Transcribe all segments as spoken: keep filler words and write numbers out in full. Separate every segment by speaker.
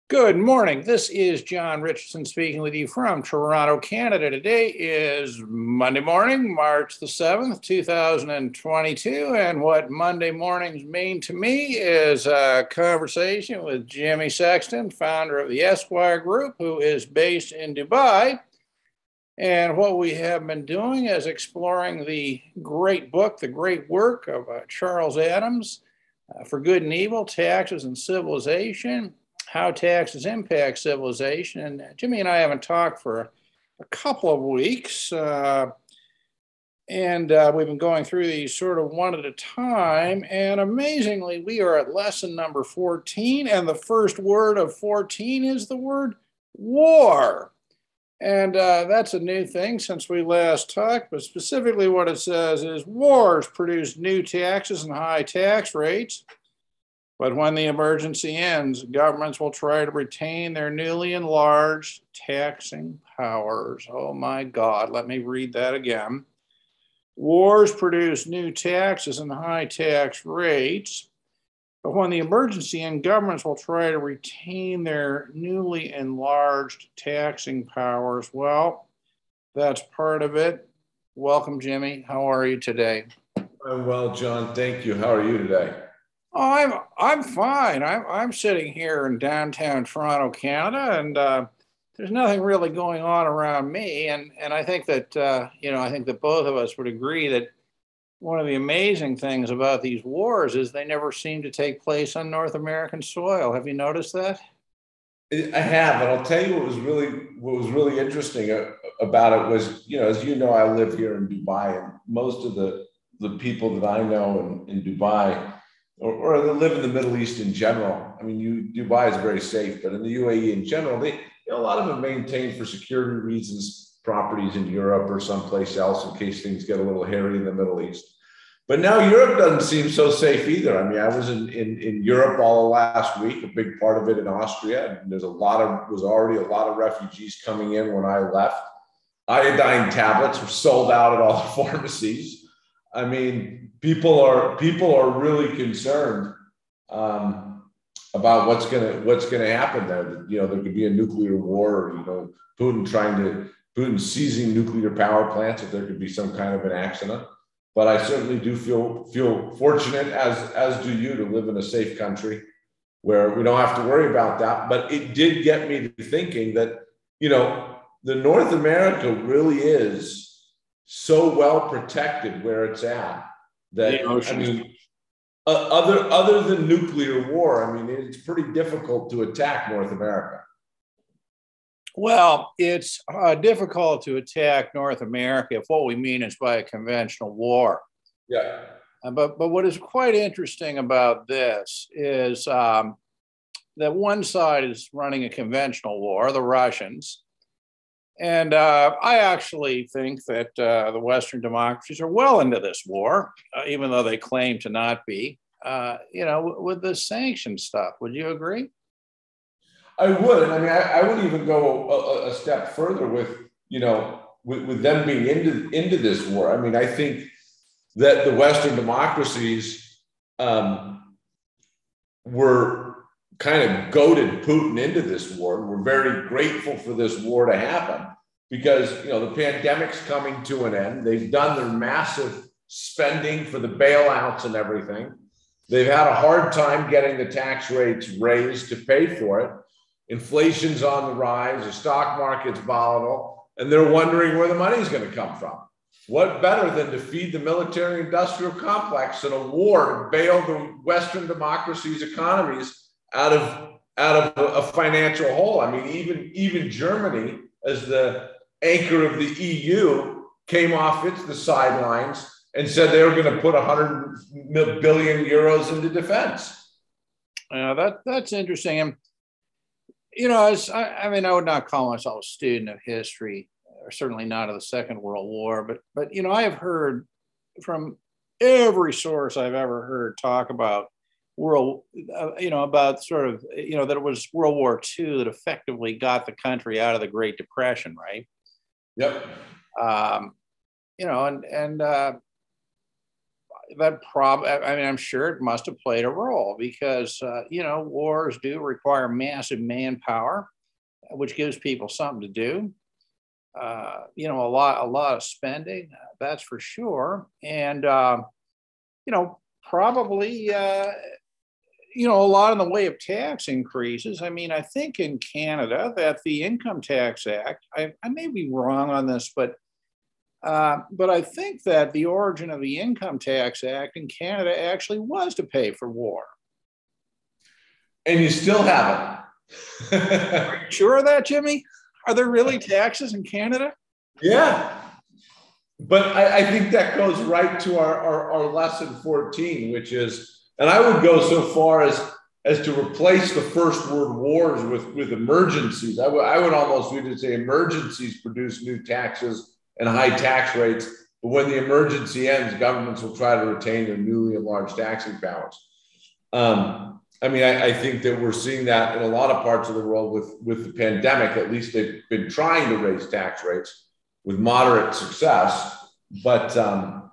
Speaker 1: Good morning. This is John Richardson speaking with you from Toronto, Canada. Today is Monday morning, March the seventh, two thousand twenty-two. And what Monday mornings mean to me is a conversation with Jimmy Sexton, founder of the Esquire Group, who is based in Dubai. And what we have been doing is exploring the great book, the great work of uh, Charles Adams, uh, For Good and Evil, Taxes and Civilization, How Taxes Impact Civilization. And Jimmy and I haven't talked for a couple of weeks. Uh, and uh, we've been going through these sort of one at a time. And amazingly, we are at lesson number fourteen. And the first word of fourteen is the word war. And uh, that's a new thing since we last talked. But specifically what it says is wars produce new taxes and high tax rates. But when the emergency ends, governments will try to retain their newly enlarged taxing powers. Oh my God, let me read that again. Wars produce new taxes and high tax rates. But when the emergency ends, governments will try to retain their newly enlarged taxing powers. Well, that's part of it. Welcome, Jimmy. How are you today?
Speaker 2: I'm well, John. Thank you. How are you today?
Speaker 1: Oh, I'm I'm fine. I'm I'm sitting here in downtown Toronto, Canada, and uh, there's nothing really going on around me. And and I think that uh, you know I think that both of us would agree that one of the amazing things about these wars is they never seem to take place on North American soil. Have you noticed that?
Speaker 2: I have, and I'll tell you what was really what was really interesting about it was, you know, as you know, I live here in Dubai, and most of the the people that I know in, in Dubai, or, or that live in the Middle East in general. I mean, you, Dubai is very safe, but in the U A E in general, they, you know, a lot of them maintain for security reasons properties in Europe or someplace else in case things get a little hairy in the Middle East. But now Europe doesn't seem so safe either. I mean, I was in, in, in Europe all last week, a big part of it in Austria. And there's a lot of, was already a lot of refugees coming in when I left. Iodine tablets were sold out at all the pharmacies. I mean, people are people are really concerned um, about what's gonna what's gonna happen there. You know, there could be a nuclear war, or, you know, Putin trying to Putin seizing nuclear power plants if there could be some kind of an accident. But I certainly do feel feel fortunate, as as do you, to live in a safe country where we don't have to worry about that. But it did get me to thinking that, you know, the North America really is so well protected where it's at that, I mean, uh, other other than nuclear war, I mean, it's pretty difficult to attack North America.
Speaker 1: Well, it's uh, difficult to attack North America if what we mean is by a conventional war.
Speaker 2: Yeah.
Speaker 1: Uh, but but what is quite interesting about this is um, that one side is running a conventional war, the Russians. And uh, I actually think that uh, the Western democracies are well into this war, uh, even though they claim to not be, uh, you know, with the sanction stuff. Would you agree?
Speaker 2: I would. And I mean, I, I would even go a, a step further with, you know, with, with them being into, into this war. I mean, I think that the Western democracies um, were kind of goaded Putin into this war. We're very grateful for this war to happen because, you know, the pandemic's coming to an end. They've done their massive spending for the bailouts and everything. They've had a hard time getting the tax rates raised to pay for it. Inflation's on the rise, the stock market's volatile, and they're wondering where the money's going to come from. What better than to feed the military-industrial complex in a war to bail the Western democracies' economies out of out of a, a financial hole? I mean, even even Germany, as the anchor of the E U, came off its the sidelines and said they were going to put one hundred billion euros into defense.
Speaker 1: Uh, that that's interesting. And you know, as I, I mean, I would not call myself a student of history, or certainly not of the Second World War, but but you know, I have heard from every source I've ever heard talk about world, uh, you know, about sort of, you know, that it was World War Two that effectively got the country out of the Great Depression, right?
Speaker 2: Yep.
Speaker 1: Um, you know, and and uh, that prob I mean, I'm sure it must have played a role because, uh, you know, wars do require massive manpower, which gives people something to do. Uh, you know, a lot, a lot of spending, uh, that's for sure. And, uh, you know, probably, uh, you know, a lot in the way of tax increases. I mean, I think in Canada that the Income Tax Act, I, I may be wrong on this, but uh, but I think that the origin of the Income Tax Act in Canada actually was to pay for war.
Speaker 2: And you still have
Speaker 1: Are you sure of that, Jimmy? Are there really taxes in Canada?
Speaker 2: Yeah. But I, I think that goes right to our, our, our lesson fourteen, which is, and I would go so far as, as to replace the First World Wars with, with emergencies. I would, I would almost read it say emergencies produce new taxes and high tax rates. But when the emergency ends, governments will try to retain their newly enlarged taxing powers. Um, I mean, I, I think that we're seeing that in a lot of parts of the world with, with the pandemic. At least they've been trying to raise tax rates with moderate success. But um,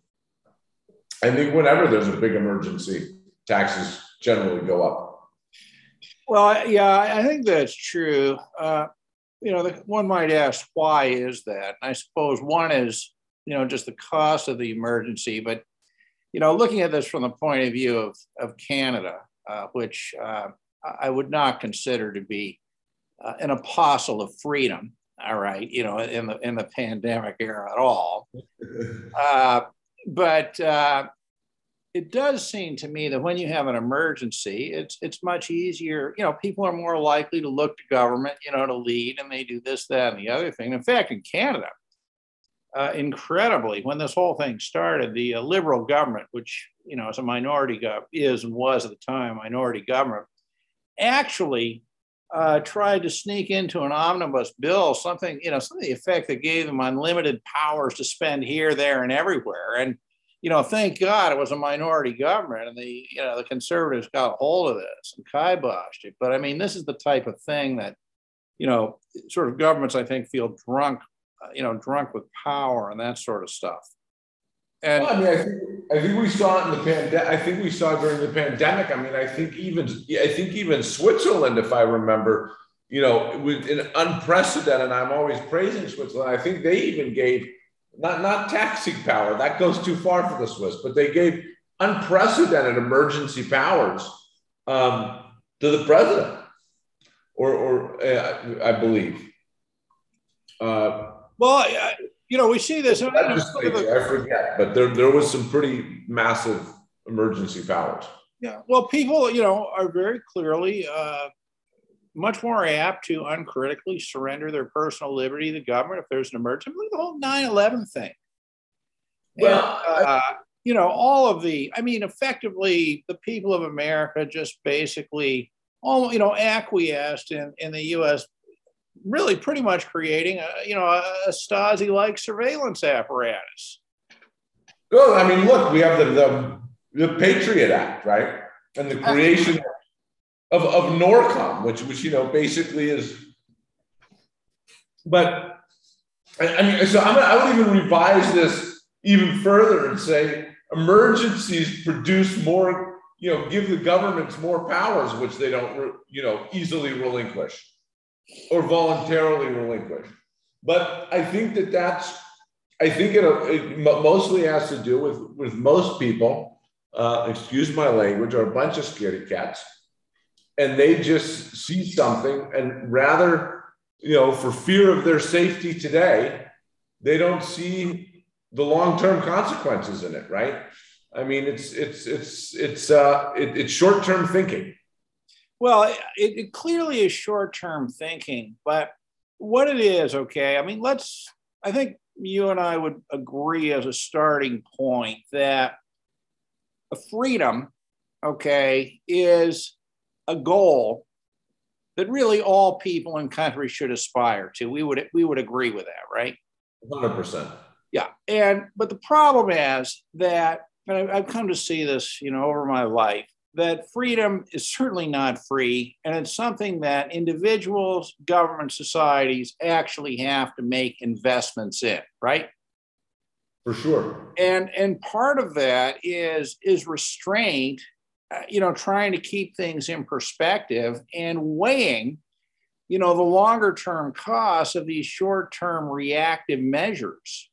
Speaker 2: I think whenever there's a big emergency, taxes generally go up.
Speaker 1: Well, yeah, I think that's true. Uh, you know, the, one might ask, why is that? And I suppose one is, you know, just the cost of the emergency. But, you know, looking at this from the point of view of, of Canada, uh, which uh, I would not consider to be uh, an apostle of freedom, all right, you know, in the in the pandemic era at all. Uh, but uh, it does seem to me that when you have an emergency, it's it's much easier. You know, people are more likely to look to government, you know, to lead, and they do this, that, and the other thing. In fact, in Canada, uh, incredibly, when this whole thing started, the uh, Liberal government, which you know is a minority government, is and was at the time a minority government, actually uh, tried to sneak into an omnibus bill something, you know, something to the effect that gave them unlimited powers to spend here, there, and everywhere. And you know, thank God it was a minority government, and the you know the conservatives got a hold of this and kiboshed it. But I mean, this is the type of thing that you know, sort of governments I think feel drunk, uh, you know, drunk with power and that sort of stuff. And
Speaker 2: well, I mean, I think I think we saw it in the pandemic. I think we saw it during the pandemic. I mean, I think even I think even Switzerland, if I remember, you know, with an unprecedented. I'm always praising Switzerland. I think they even gave. Not, not taxing power, that goes too far for the Swiss, but they gave unprecedented emergency powers um, to the president, or, or uh, I believe. Uh,
Speaker 1: well, you know, we see this. You know,
Speaker 2: I forget, but there, there was some pretty massive emergency powers.
Speaker 1: Yeah, well, people, you know, are very clearly uh, much more apt to uncritically surrender their personal liberty to the government if there's an emergency. Look at the whole nine eleven thing. Well, and, uh, I, you know, all of the, I mean, effectively, the people of America just basically, all, you know, acquiesced in, in the U S really pretty much creating, a, you know, a, a Stasi-like surveillance apparatus.
Speaker 2: Well, I mean, look, we have the, the, the Patriot Act, right? And the creation Of, of NORCOM, which, which, you know, basically is, but I, I mean, so I'm, I would even revise this even further and say emergencies produce more, you know, give the governments more powers, which they don't, you know, easily relinquish or voluntarily relinquish. But I think that that's, I think it, it mostly has to do with, with most people, uh, excuse my language, are a bunch of scaredy cats. And they just see something, and rather, you know, for fear of their safety today, they don't see the long-term consequences in it, right? I mean, it's it's it's it's uh, it, it's short-term thinking.
Speaker 1: Well, it, it clearly is short-term thinking, but what it is, okay? I mean, let's. I think you and I would agree as a starting point that a freedom, okay, is a goal that really all people in countries should aspire to. We would we would agree with that, right?
Speaker 2: one hundred percent.
Speaker 1: Yeah, and but the problem is that, and I've come to see this, you know, over my life, that freedom is certainly not free, and it's something that individuals, government, societies actually have to make investments in, right?
Speaker 2: For sure.
Speaker 1: And and part of that is is restraint, uh, you know, trying to keep things in perspective and weighing, you know, the longer term costs of these short term reactive measures.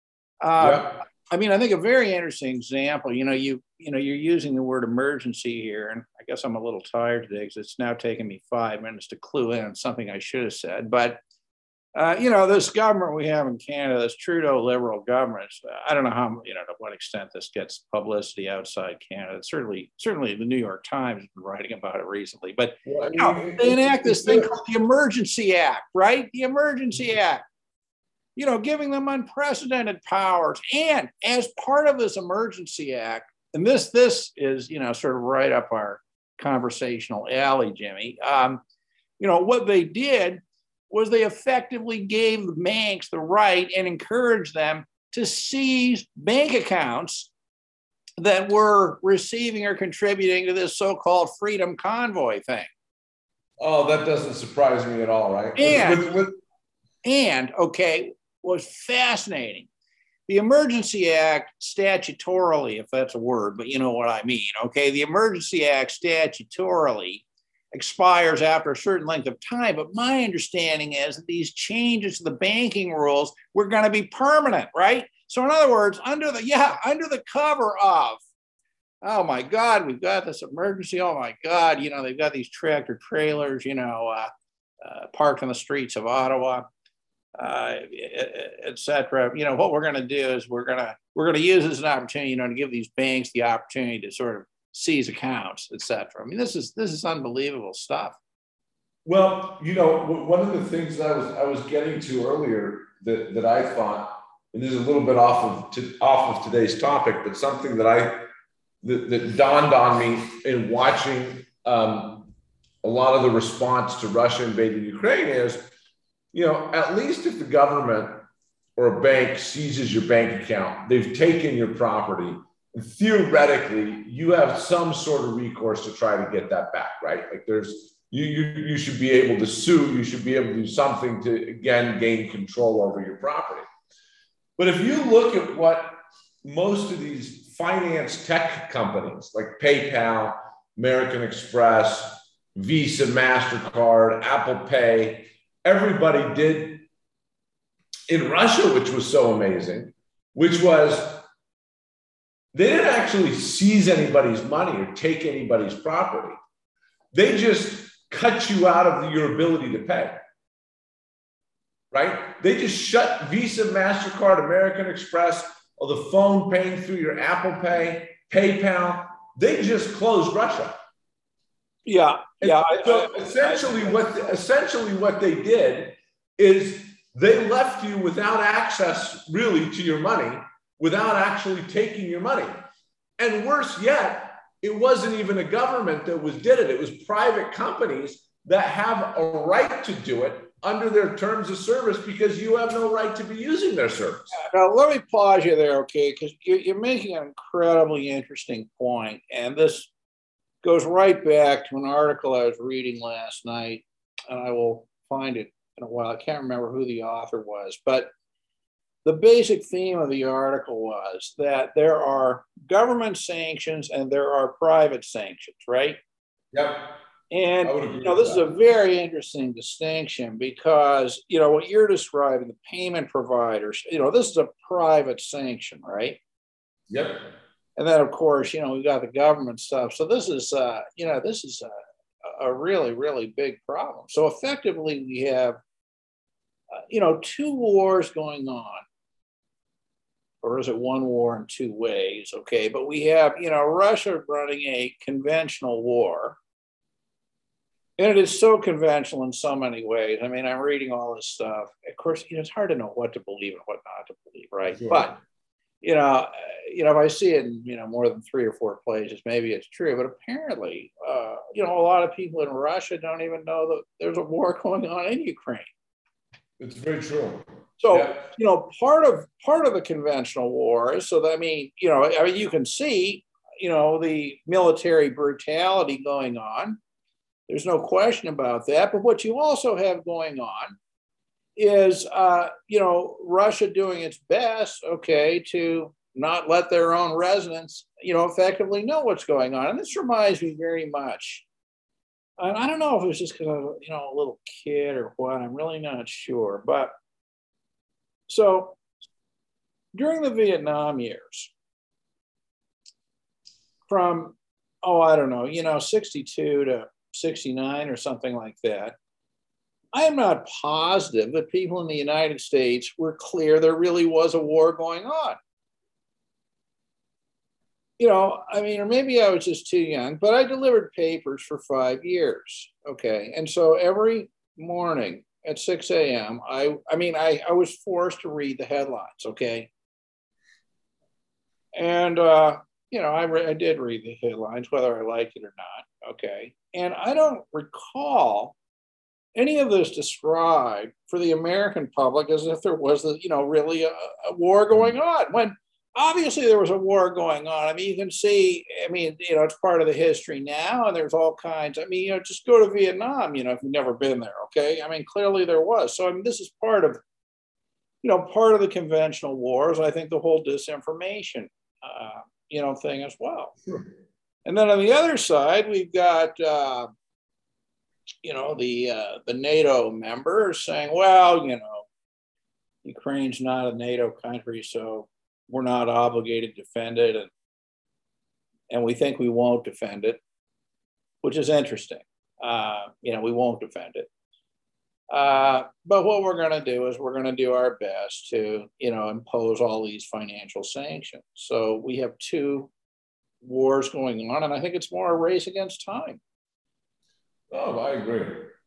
Speaker 1: Uh,
Speaker 2: Yeah.
Speaker 1: I mean, I think a very interesting example, you know, you, you know, you're using the word emergency here, and I guess I'm a little tired today because it's now taken me five minutes to clue in on something I should have said. But, uh, you know, this government we have in Canada, this Trudeau Liberal government, uh, I don't know how, you know, to what extent this gets publicity outside Canada. Certainly, certainly the New York Times has been writing about it recently. But,
Speaker 2: Well, I
Speaker 1: you know,
Speaker 2: mean,
Speaker 1: they
Speaker 2: it,
Speaker 1: enact
Speaker 2: it,
Speaker 1: this thing
Speaker 2: it,
Speaker 1: called the Emergency Act, right? The Emergency Act. You know, giving them unprecedented powers. And as part of this Emergency Act, and this this is, you know, sort of right up our conversational alley, Jimmy, um, you know, what they did was they effectively gave the banks the right and encouraged them to seize bank accounts that were receiving or contributing to this so-called Freedom Convoy thing.
Speaker 2: oh, that doesn't surprise me at all, right?
Speaker 1: And,
Speaker 2: With, with, with,
Speaker 1: and okay, was fascinating. The Emergency Act statutorily, if that's a word, but you know what I mean, okay? The Emergency Act statutorily expires after a certain length of time, but my understanding is that these changes to the banking rules were going to be permanent, right? So in other words, under the, yeah, under the cover of, oh my God, we've got this emergency, oh my God, you know, they've got these tractor trailers, you know, uh, uh, parked on the streets of Ottawa, uh, et cetera. You know, what we're going to do is we're going to we're going to use this as an opportunity, you know, to give these banks the opportunity to sort of seize accounts, et cetera. I mean, this is this is unbelievable stuff.
Speaker 2: well, you know, one of the things that I was I was getting to earlier that that I thought, and this is a little bit off of to, off of today's topic, but something that I that, that dawned on me in watching um, a lot of the response to Russia invading Ukraine is, you know, at least if the government or a bank seizes your bank account, they've taken your property, and theoretically, you have some sort of recourse to try to get that back, right? Like there's, you, you, you should be able to sue, you should be able to do something to, again, gain control over your property. But if you look at what most of these finance tech companies like PayPal, American Express, Visa, MasterCard, Apple Pay, everybody did in Russia, which was so amazing, which was they didn't actually seize anybody's money or take anybody's property. They just cut you out of your ability to pay, right? They just shut Visa, MasterCard, American Express, or the phone paying through your Apple Pay, PayPal. They just closed Russia.
Speaker 1: Yeah, yeah.
Speaker 2: I, so I, essentially, I, what essentially what they did is they left you without access, really, to your money, without actually taking your money. And worse yet, it wasn't even a government that was did it. It was private companies that have a right to do it under their terms of service because you have no right to be using their service.
Speaker 1: Now, let me pause you there, okay? Because you're making an incredibly interesting point, and this goes right back to an article I was reading last night, and I will find it in a while. I can't remember who the author was, but the basic theme of the article was that there are government sanctions and there are private sanctions, right?
Speaker 2: Yep.
Speaker 1: And you know, this is a very interesting distinction because, you know, what you're describing, the payment providers, you know, this is a private sanction, right?
Speaker 2: Yep.
Speaker 1: And then, of course, you know, we've got the government stuff. So this is, uh, you know, this is a, a really, really big problem. So effectively, we have, uh, you know, two wars going on. Or is it one war in two ways? Okay, but we have, you know, Russia running a conventional war. And it is so conventional in so many ways. I mean, I'm reading all this stuff. Of course, you know, it's hard to know what to believe and what not to believe, right? Sure. But, you know, uh, you know, if I see it in, you know, more than three or four places, maybe it's true. But apparently, uh, you know, a lot of people in Russia don't even know that there's a war going on in Ukraine.
Speaker 2: It's very true.
Speaker 1: So,
Speaker 2: yeah.
Speaker 1: you know, part of part of the conventional war is so that, I mean, you know, I mean, you can see, you know, the military brutality going on. There's no question about that. But what you also have going on is, uh, you know, Russia doing its best, okay, to not let their own residents, you know, effectively know what's going on. And this reminds me very much. And I don't know if it was just because I was, you know, a little kid or what. I'm really not sure. But so during the Vietnam years, from, oh, I don't know, you know, sixty-two to sixty-nine or something like that, I am not positive that people in the United States were clear there really was a war going on. You know, I mean, or maybe I was just too young, but I delivered papers for five years. Okay. And so every morning at six a m, I, I mean, I, I was forced to read the headlines. Okay. And, uh, you know, I, re- I did read the headlines, whether I liked it or not. Okay. And I don't recall any of this described for the American public as if there was, you know, really a, a war going on, when obviously there was a war going on. I mean, you can see, I mean, you know, it's part of the history now, and there's all kinds. I mean, you know, just go to Vietnam, you know, if you've never been there, okay? I mean, clearly there was. So, I mean, this is part of, you know, part of the conventional wars. I think the whole disinformation, uh, you know, thing as well. Sure. And then on the other side, we've got, uh, you know, the uh, the NATO members saying, well, you know, Ukraine's not a NATO country, so we're not obligated to defend it, and and we think we won't defend it, which is interesting. Uh, you know, we won't defend it. Uh, but what we're going to do is we're going to do our best to, you know, impose all these financial sanctions. So we have two wars going on, and I think it's more a race against time.
Speaker 2: Oh, I agree.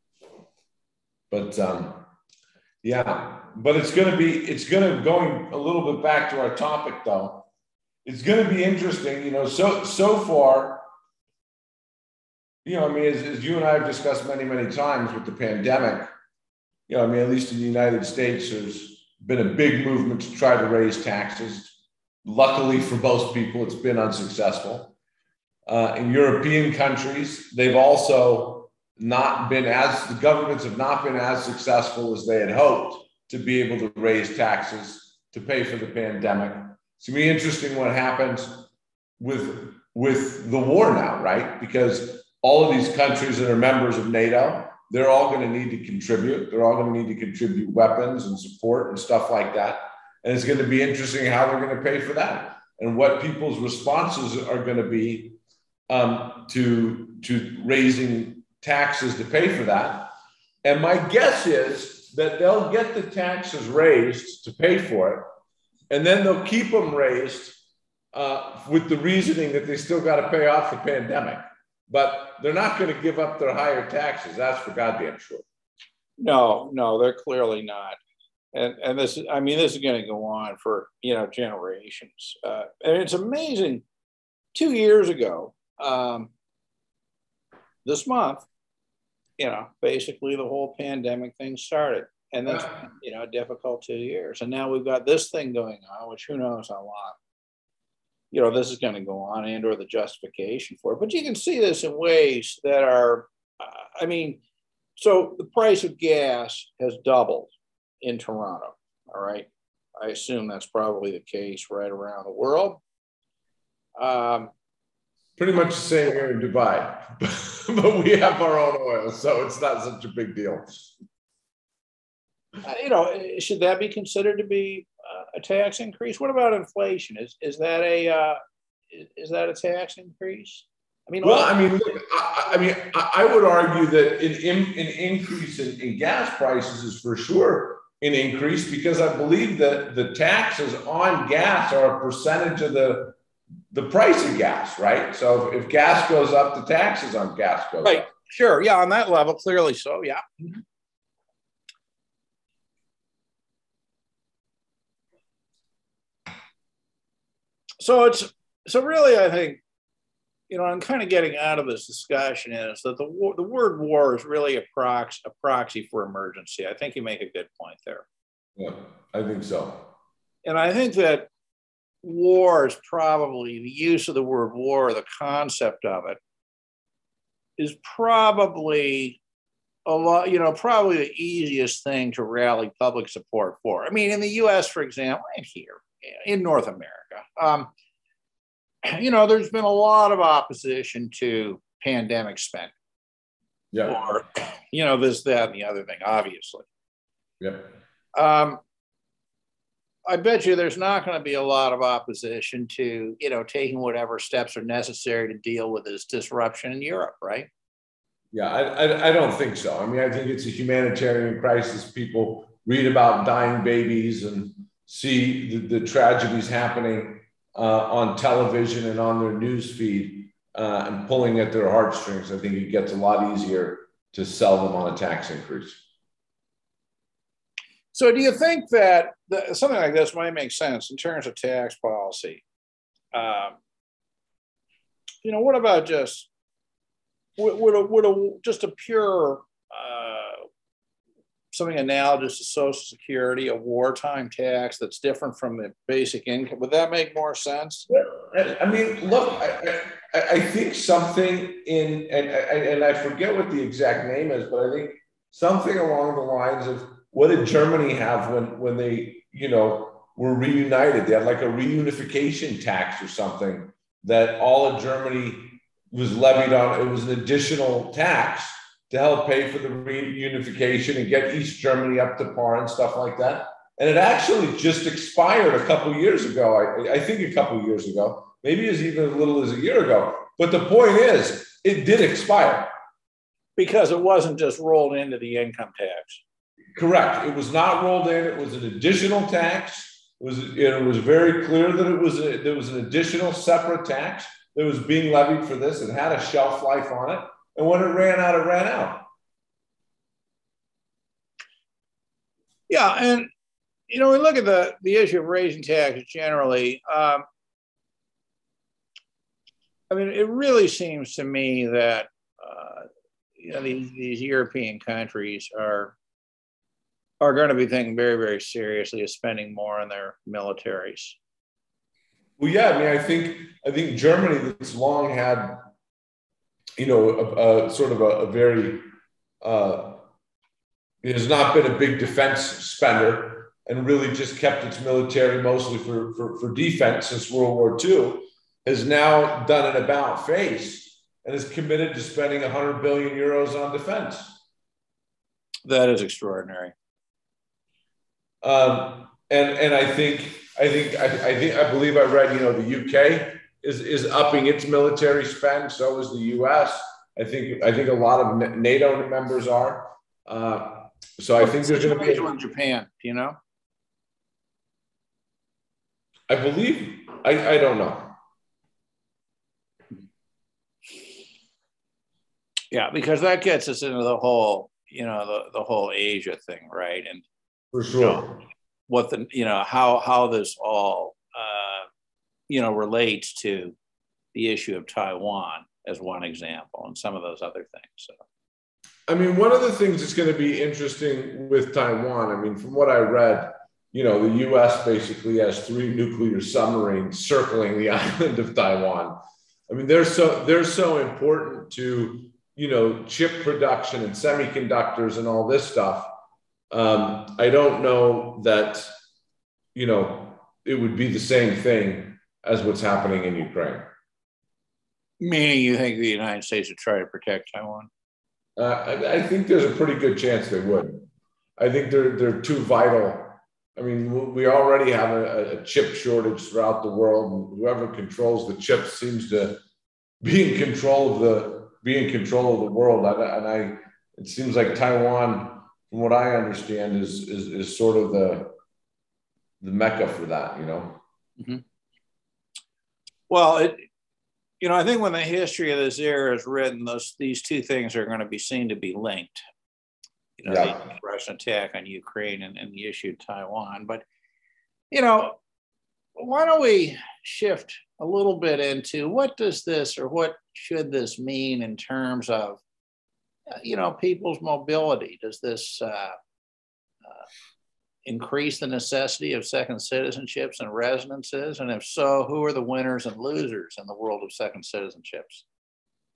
Speaker 2: But um, yeah, but it's going to be, it's going to, going a little bit back to our topic though, it's going to be interesting, you know, so, so far, you know, I mean, as, as you and I have discussed many, many times with the pandemic, you know, I mean, at least in the United States, there's been a big movement to try to raise taxes. Luckily for most people, it's been unsuccessful. Uh, in European countries, they've also not been as, the governments have not been as successful as they had hoped to be able to raise taxes to pay for the pandemic. It's gonna be interesting what happens with, with the war now, right? Because all of these countries that are members of NATO, they're all going to need to contribute. They're all going to need to contribute weapons and support and stuff like that. And it's going to be interesting how they're going to pay for that and what people's responses are going to be um, to, to raising taxes to pay for that. And my guess is that they'll get the taxes raised to pay for it, and then they'll keep them raised uh, with the reasoning that they still got to pay off the pandemic. But they're not going to give up their higher taxes. That's for goddamn sure.
Speaker 1: No, no, they're clearly not. And and this, I mean, this is going to go on for, you know, generations. Uh, and it's amazing. Two years ago, um, this month, you know, basically the whole pandemic thing started. And that's, you know, a difficult two years. And now we've got this thing going on, which who knows how long, you know, this is going to go on, and or the justification for it. But you can see this in ways that are, uh, I mean, so the price of gas has doubled in Toronto, all right? I assume that's probably the case right around the world. Um,
Speaker 2: Pretty much the same here in Dubai, but we have our own oil, so it's not such a big deal.
Speaker 1: Uh, you know, should that be considered to be uh, a tax increase? What about inflation? Is is that a uh, is, is that a tax increase? I mean,
Speaker 2: well, I mean, look, I, I mean, I, I would argue that an, an increase in, in gas prices is for sure an increase, because I believe that the taxes on gas are a percentage of the the price of gas, right? So if, if gas goes up, the taxes on gas go
Speaker 1: right.
Speaker 2: up.
Speaker 1: Sure, yeah, on that level, clearly so, yeah. Mm-hmm. So it's so really, I think, you know, I'm kind of getting out of this discussion is that the war, the word war is really a proxy, a proxy for emergency. I think you make a good point there.
Speaker 2: Yeah, I think so.
Speaker 1: And I think that war is probably, the use of the word war, the concept of it, is probably a lot, you know, probably the easiest thing to rally public support for. I mean, in the U S, for example, and here in North America, um, you know, there's been a lot of opposition to pandemic spending.
Speaker 2: Yeah.
Speaker 1: Or, you know, this, that, and the other thing, obviously.
Speaker 2: Yeah.
Speaker 1: Um, I bet you there's not going to be a lot of opposition to, you know, taking whatever steps are necessary to deal with this disruption in Europe, right?
Speaker 2: Yeah, I, I, I don't think so. I mean, I think it's a humanitarian crisis. People read about dying babies and see the, the tragedies happening uh, on television and on their news feed uh, and pulling at their heartstrings. I think it gets a lot easier to sell them on a tax increase.
Speaker 1: So do you think that the, something like this might make sense in terms of tax policy? Um, you know, what about just would, would, a, would a, just a pure uh, something analogous to Social Security, a wartime tax that's different from the basic income? Would that make more sense?
Speaker 2: I, I mean, look, I, I, I think something in, and, and I forget what the exact name is, but I think something along the lines of, what did Germany have when, when they, you know, were reunited? They had like a reunification tax or something that all of Germany was levied on. It was an additional tax to help pay for the reunification and get East Germany up to par and stuff like that. And it actually just expired a couple of years ago. I, I think a couple of years ago, maybe as even as little as a year ago. But the point is, it did expire.
Speaker 1: Because it wasn't just rolled into the income tax.
Speaker 2: Correct. It was not rolled in. It was an additional tax. It was, it was very clear that it was a, there was an additional separate tax that was being levied for this. It had a shelf life on it. And when it ran out, it ran out.
Speaker 1: Yeah. And, you know, we look at the, the issue of raising taxes generally. Um, I mean, it really seems to me that, uh, you know, these, these European countries are are going to be thinking very, very seriously of spending more on their militaries.
Speaker 2: Well, yeah, I mean, I think I think Germany that's long had, you know, a, a sort of a, a very uh, it has not been a big defense spender and really just kept its military mostly for for, for defense since World War Two, has now done an about face and is committed to spending one hundred billion euros on defense.
Speaker 1: That is extraordinary.
Speaker 2: Um, and and I think I think I, I think I believe I read, you know, the U K is is upping its military spend. So is the U S. I think I think a lot of NATO members are. Uh, so I think there's going to be
Speaker 1: in Japan. Do you know?
Speaker 2: I believe I I don't know.
Speaker 1: Yeah, because that gets us into the whole, you know, the the whole Asia thing, right? And
Speaker 2: for sure,
Speaker 1: you know, what the, you know, how how this all, uh, you know, relates to the issue of Taiwan as one example, and some of those other things. So,
Speaker 2: I mean, one of the things that's going to be interesting with Taiwan, I mean, from what I read, you know, the U S basically has three nuclear submarines circling the island of Taiwan. I mean, they're so they're so important to, you know, chip production and semiconductors and all this stuff. Um, I don't know that, you know, it would be the same thing as what's happening in Ukraine.
Speaker 1: Meaning you think the United States would try to protect Taiwan?
Speaker 2: Uh, I, I think there's a pretty good chance they would. I think they're they're too vital. I mean, we already have a, a chip shortage throughout the world, and whoever controls the chips seems to be in control of the be in control of the world. And I, it seems like Taiwan, from what I understand, is is is sort of the the mecca for that, you know.
Speaker 1: Mm-hmm. Well, it, you know, I think when the history of this era is written, those these two things are going to be seen to be linked. You know, yeah. The Russian attack on Ukraine and, and the issue of Taiwan. But, you know, why don't we shift a little bit into what does this or what should this mean in terms of, you know, people's mobility? Does this uh, uh, increase the necessity of second citizenships and residences? And if so, who are the winners and losers in the world of second citizenships?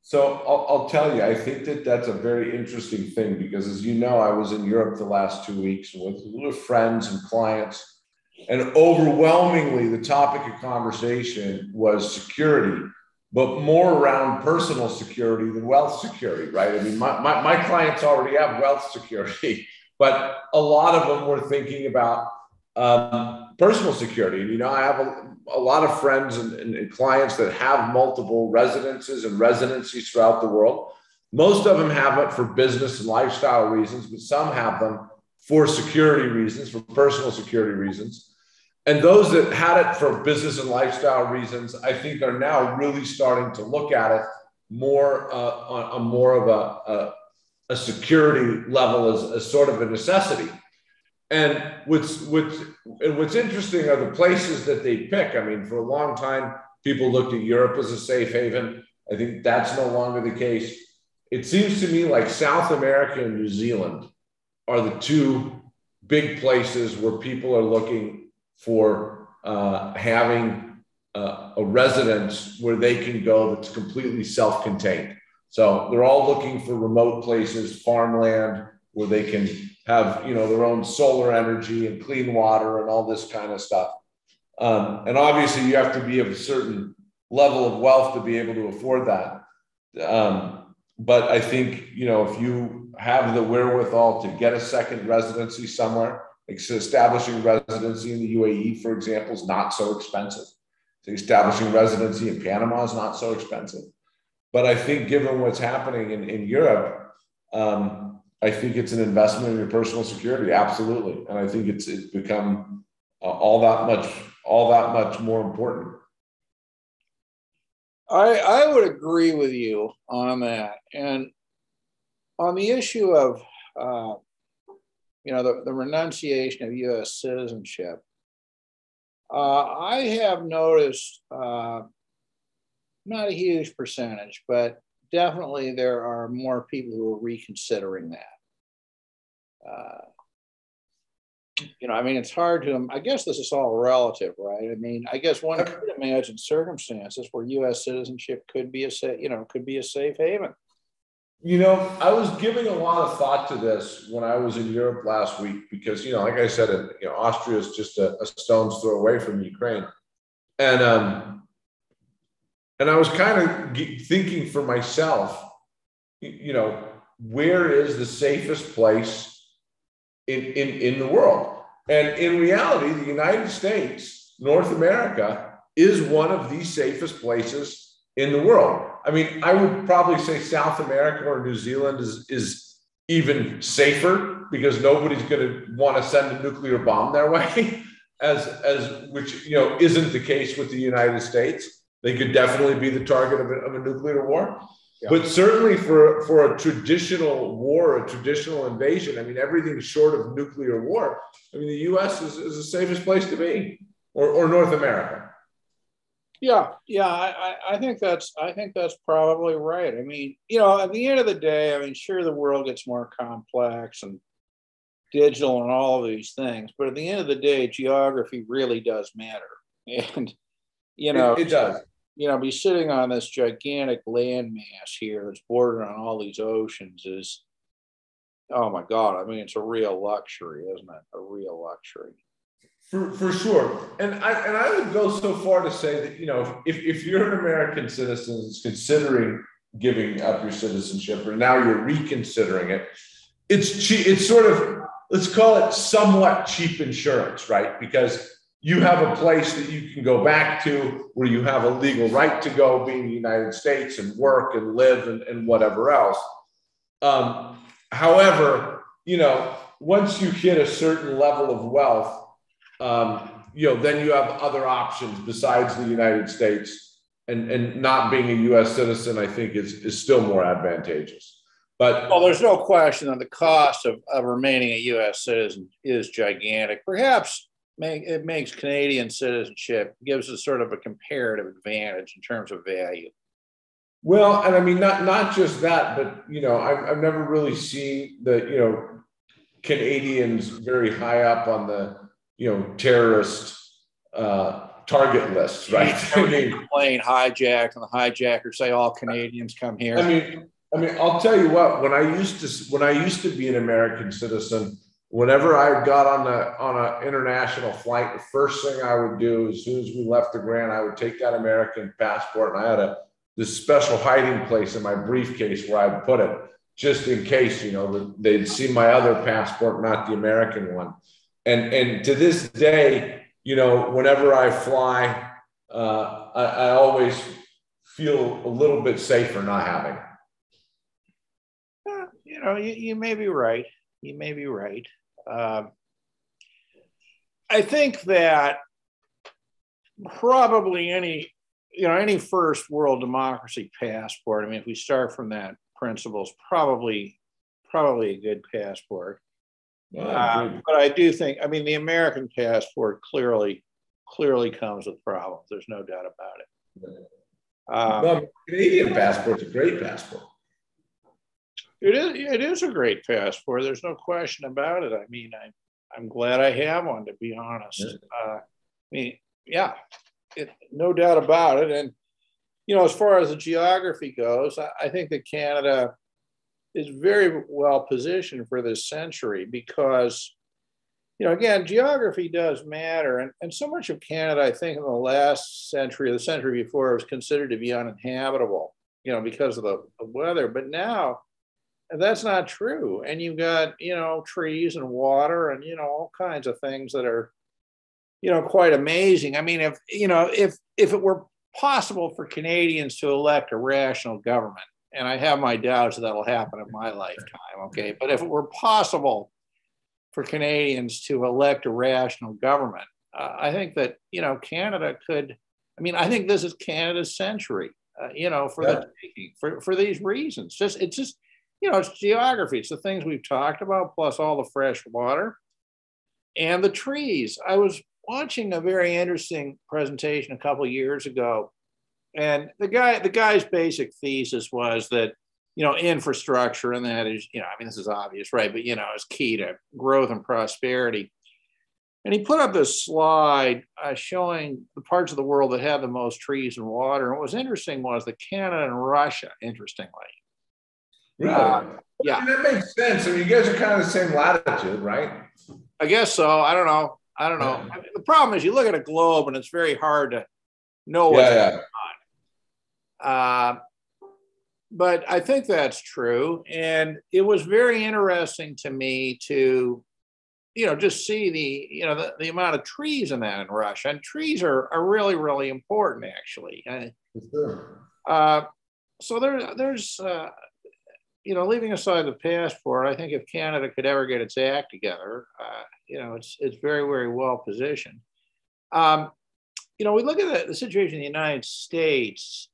Speaker 2: So I'll, I'll tell you, I think that that's a very interesting thing because, as you know, I was in Europe the last two weeks with, with friends and clients, and overwhelmingly the topic of conversation was security, but more around personal security than wealth security, right? I mean, my, my, my clients already have wealth security, but a lot of them were thinking about um, personal security. And, you know, I have a, a lot of friends and, and, and clients that have multiple residences and residencies throughout the world. Most of them have it for business and lifestyle reasons, but some have them for security reasons, for personal security reasons. And those that had it for business and lifestyle reasons, I think are now really starting to look at it more uh, on, on more of a, a, a security level as, as sort of a necessity. And what's, what's, and what's interesting are the places that they pick. I mean, for a long time, people looked at Europe as a safe haven. I think that's no longer the case. It seems to me like South America and New Zealand are the two big places where people are looking for uh, having uh, a residence where they can go that's completely self-contained. So they're all looking for remote places, farmland, where they can have, you know, their own solar energy and clean water and all this kind of stuff. Um, and obviously you have to be of a certain level of wealth to be able to afford that. Um, but I think, you know, if you have the wherewithal to get a second residency somewhere, like establishing residency in the U A E, for example, is not so expensive. So establishing residency in Panama is not so expensive. But I think given what's happening in, in Europe, um, I think it's an investment in your personal security, absolutely, and I think it's it's become uh, all that much all that much more important.
Speaker 1: I I would agree with you on that, and on the issue of uh, you know the, the renunciation of U S citizenship. Uh, I have noticed uh, not a huge percentage, but definitely there are more people who are reconsidering that. Uh, you know, I mean, it's hard to, I guess this is all relative, right? I mean, I guess one could imagine circumstances where U S citizenship could be a, you know, could be a safe haven.
Speaker 2: You know, I was giving a lot of thought to this when I was in Europe last week because, you know, like I said, you know, Austria is just a, a stone's throw away from Ukraine. And, um, and I was kind of thinking for myself, you know, where is the safest place in, in, in the world? And in reality, the United States, North America, is one of the safest places in the world. I mean, I would probably say South America or New Zealand is, is even safer because nobody's going to want to send a nuclear bomb their way, as, as which, you know, isn't the case with the United States. They could definitely be the target of a, of a nuclear war. Yeah. But certainly for, for a traditional war, a traditional invasion, I mean, everything short of nuclear war, I mean, the U S is, is the safest place to be, or, or North America.
Speaker 1: Yeah, yeah, I, I think that's I think that's probably right. I mean, you know, at the end of the day, I mean, sure, the world gets more complex and digital and all of these things, but at the end of the day, geography really does matter. And, you know,
Speaker 2: it, it does.
Speaker 1: You know, be sitting on this gigantic landmass here that's bordering on all these oceans is, oh my God, I mean, it's a real luxury, isn't it? A real luxury.
Speaker 2: For, for sure. And I, and I would go so far to say that, you know, if, if you're an American citizen considering giving up your citizenship, or now you're reconsidering it, it's cheap, it's sort of, let's call it somewhat cheap insurance, right? Because you have a place that you can go back to where you have a legal right to go, being the United States, and work and live and, and whatever else. Um, however, you know, once you hit a certain level of wealth, um, you know, then you have other options besides the United States, and, and not being a U S citizen, I think is, is still more advantageous. But
Speaker 1: well, there's no question that the cost of, of remaining a U S citizen is gigantic. Perhaps make, it makes Canadian citizenship, gives us sort of a comparative advantage in terms of value.
Speaker 2: Well, and I mean, not, not just that, but, you know, I've, I've never really seen the, you know, Canadians very high up on the, you know, terrorist uh, target lists, right? I mean,
Speaker 1: plane hijacked, and the hijackers say all Canadians come here.
Speaker 2: I mean, I mean, I'll tell you what. When I used to, when I used to be an American citizen, whenever I got on the on an international flight, the first thing I would do as soon as we left the Grand, I would take that American passport, and I had a this special hiding place in my briefcase where I'd put it, just in case, you know, they'd see my other passport, not the American one. And and to this day, you know, whenever I fly, uh, I, I always feel a little bit safer not having it.
Speaker 1: Uh, you know, you, you may be right. You may be right. Um, I think that probably any, you know, any first world democracy passport, I mean, if we start from that principle, is probably, probably a good passport.
Speaker 2: Well,
Speaker 1: Uh, but I do think, I mean, the American passport clearly, clearly comes with problems. There's no doubt about it. Um,
Speaker 2: well, Canadian passport's a great passport.
Speaker 1: It is, it is a great passport. There's no question about it. I mean, I, I'm glad I have one, to be honest. Uh, I mean, yeah, it, no doubt about it. And, you know, as far as the geography goes, I, I think that Canada is very well positioned for this century because, you know, again, geography does matter. And, and so much of Canada, I think in the last century, or the century before, was considered to be uninhabitable, you know, because of the, the weather. But now that's not true. And you've got, you know, trees and water and, you know, all kinds of things that are, you know, quite amazing. I mean, if, you know, if, if it were possible for Canadians to elect a rational government, and I have my doubts that that'll happen in my lifetime, okay? But if it were possible for Canadians to elect a rational government, uh, I think that, you know, Canada could, I mean, I think this is Canada's century, uh, you know, for, yeah. the taking, for, for these reasons. Just, it's just, you know, it's geography. It's the things we've talked about, plus all the fresh water and the trees. I was watching a very interesting presentation a couple of years ago. And the guy, the guy's basic thesis was that, you know, infrastructure, and that is, you know, I mean, this is obvious, right? But, you know, is key to growth and prosperity. And he put up this slide uh, showing the parts of the world that have the most trees and water. And what was interesting was that Canada and Russia, interestingly.
Speaker 2: Really?
Speaker 1: Uh, yeah.
Speaker 2: I mean, that makes sense. I mean, you guys are kind of the same latitude, right?
Speaker 1: I guess so. I don't know. I don't know. I mean, the problem is you look at a globe and it's very hard to know what's
Speaker 2: yeah,
Speaker 1: going on. Uh, but I think that's true. And it was very interesting to me to, you know, just see the, you know, the, the amount of trees in that in Russia. And trees are, are really, really important, actually.
Speaker 2: Sure.
Speaker 1: Uh, so there, there's, uh, you know, leaving aside the passport, I think if Canada could ever get its act together, uh, you know, it's, it's very, very well positioned. Um, you know, we look at the, the situation in the United States.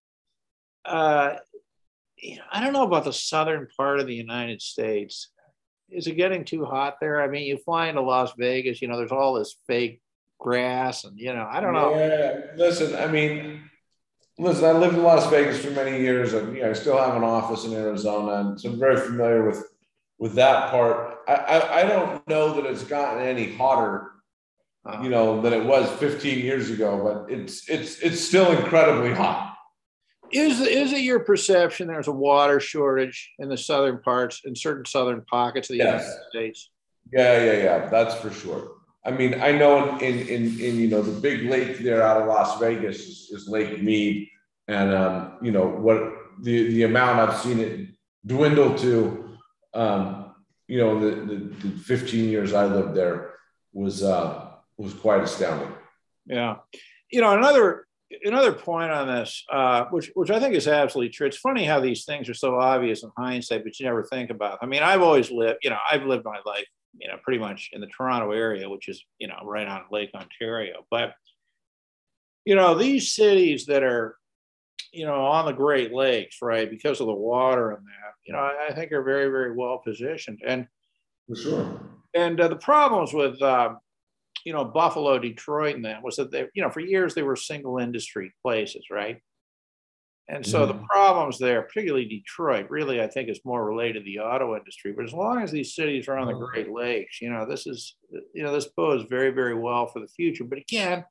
Speaker 1: Uh, you know, I don't know about the southern part of the United States. Is it getting too hot there? I mean, you fly into Las Vegas, you know, there's all this fake grass and, you know, I don't know.
Speaker 2: Yeah, listen, I mean, listen, I lived in Las Vegas for many years and, you know, I still have an office in Arizona. And so I'm very familiar with, with that part. I, I, I don't know that it's gotten any hotter, uh, you know, than it was fifteen years ago, but it's, it's, it's still incredibly hot.
Speaker 1: Is, is it your perception there's a water shortage in the southern parts, in certain southern pockets of the yes. United States?
Speaker 2: Yeah, yeah, yeah, that's for sure. I mean, I know in, in, in you know, the big lake there out of Las Vegas is, is Lake Mead. And, um, you know, what the, the amount I've seen it dwindle to, um, you know, the, the, the fifteen years I lived there was, uh, was quite astounding.
Speaker 1: Yeah. You know, another, Another point on this, uh, which which I think is absolutely true. It's funny how these things are so obvious in hindsight, but you never think about. I mean, I've always lived, you know, I've lived my life, you know, pretty much in the Toronto area, which is, you know, right on Lake Ontario. But, you know, these cities that are, you know, on the Great Lakes, right, because of the water and that, you know, I, I think are very, very well positioned. And
Speaker 2: for sure.
Speaker 1: And uh, the problems with, uh, you know, Buffalo, Detroit, and that was that they, you know, for years they were single industry places, right? And so mm. the problems there, particularly Detroit, really, I think is more related to the auto industry. But as long as these cities are on the Great Lakes, you know, this is, you know, this bodes very, very well for the future. But again,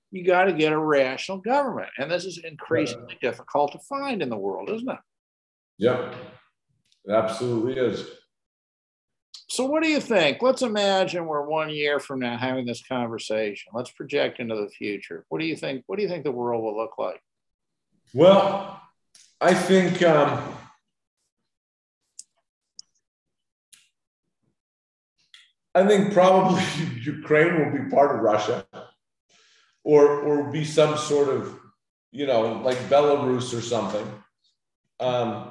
Speaker 1: you got to get a rational government. And this is increasingly yeah. difficult to find in the world, isn't it?
Speaker 2: Yep, it absolutely is.
Speaker 1: So what do you think? Let's imagine we're one year from now having this conversation. Let's project into the future. What do you think? What do you think the world will look like?
Speaker 2: Well, I think um, I think probably Ukraine will be part of Russia, or or be some sort of, you know, like Belarus or something. Um,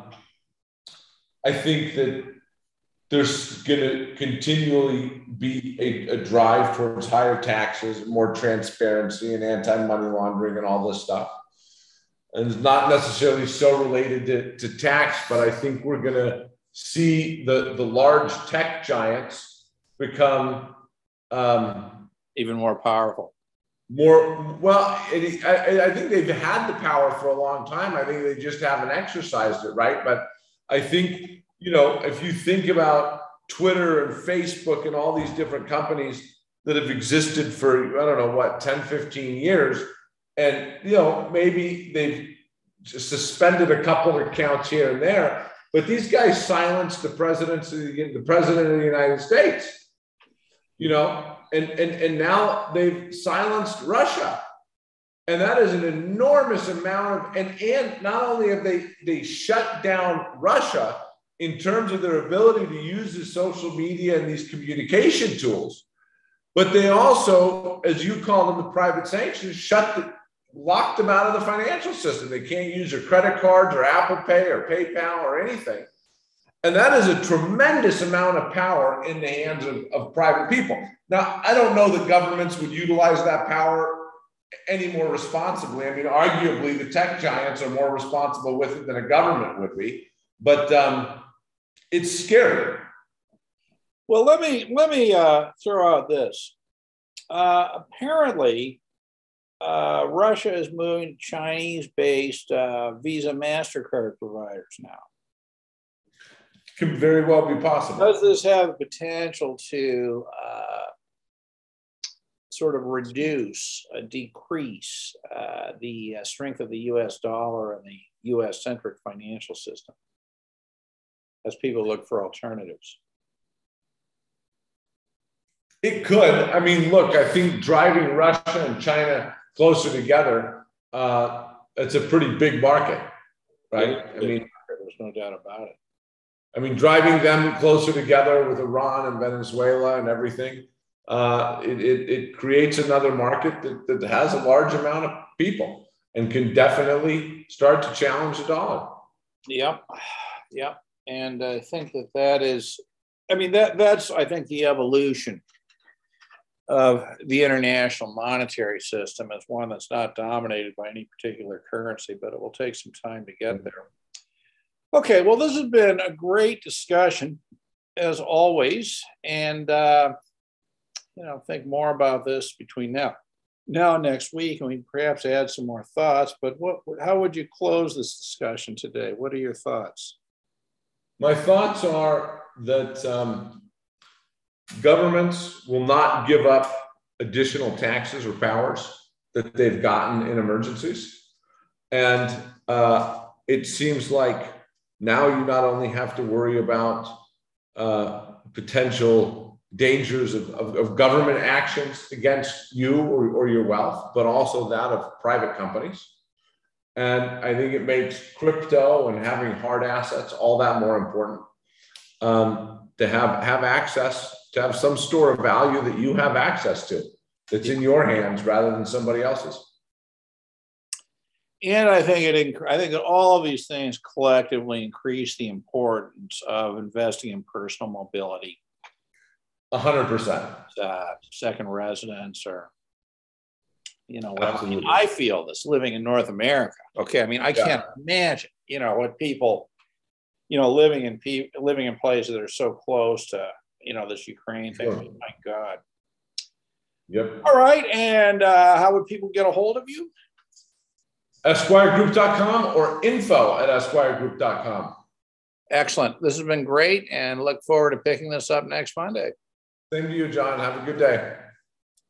Speaker 2: I think that there's going to continually be a, a drive towards higher taxes, more transparency, and anti-money laundering and all this stuff. And it's not necessarily so related to, to tax, but I think we're going to see the, the large tech giants become um,
Speaker 1: even more powerful.
Speaker 2: More, well, it, I, I think they've had the power for a long time. I think they just haven't exercised it, right? But I think, you know, if you think about Twitter and Facebook and all these different companies that have existed for, I don't know, what, ten, fifteen years, and, you know, maybe they've just suspended a couple of accounts here and there, but these guys silenced the presidency, the president of the United States, you know, and, and, and now they've silenced Russia. And that is an enormous amount of, and, and not only have they, they shut down Russia in terms of their ability to use the social media and these communication tools, but they also, as you call them, the private sanctions, shut the, locked them out of the financial system. They can't use their credit cards or Apple Pay or PayPal or anything. And that is a tremendous amount of power in the hands of, of private people. Now, I don't know that governments would utilize that power any more responsibly. I mean, arguably, the tech giants are more responsible with it than a government would be. But um, it's scary.
Speaker 1: Well, let me let me uh, throw out this. Uh, apparently, uh, Russia is moving to Chinese-based uh, Visa MasterCard providers now.
Speaker 2: Could very well be possible.
Speaker 1: Does this have the potential to uh, sort of reduce, uh, decrease uh, the uh, strength of the U S dollar and the U S-centric financial system as people look for alternatives?
Speaker 2: It could. I mean, look, I think driving Russia and China closer together, uh, it's a pretty big market, right?
Speaker 1: Yeah,
Speaker 2: I mean,
Speaker 1: there's no doubt about it.
Speaker 2: I mean, driving them closer together with Iran and Venezuela and everything, uh, it, it, it creates another market that, that has a large amount of people and can definitely start to challenge the dollar.
Speaker 1: Yep, yep. And I think that that is, I mean, that that's, I think, the evolution of the international monetary system is one that's not dominated by any particular currency, but it will take some time to get there. Okay, well, this has been a great discussion, as always, and uh, you know, think more about this between now, now and next week, and we perhaps add some more thoughts. But what, how would you close this discussion today? What are your thoughts?
Speaker 2: My thoughts are that um, governments will not give up additional taxes or powers that they've gotten in emergencies, and uh, it seems like now you not only have to worry about uh, potential dangers of, of, of government actions against you or, or your wealth, but also that of private companies. And I think it makes crypto and having hard assets all that more important, um, to have, have access, to have some store of value that you have access to, that's in your hands rather than somebody else's.
Speaker 1: And I think it, I think that all of these things collectively increase the importance of investing in personal mobility.
Speaker 2: A hundred percent.
Speaker 1: Uh, second residence, or you know, whatever. I mean, I feel this living in North America. Okay, I mean, I can't yeah. imagine, you know, what people, you know, living in pe- living in places that are so close to, you know, this Ukraine thing. Sure. My God.
Speaker 2: Yep.
Speaker 1: All right, and uh, how would people get a hold of you?
Speaker 2: Esquire Group dot com or info at Esquire Group dot com.
Speaker 1: Excellent. This has been great, and look forward to picking this up next Monday.
Speaker 2: Same to you, John. Have a good day.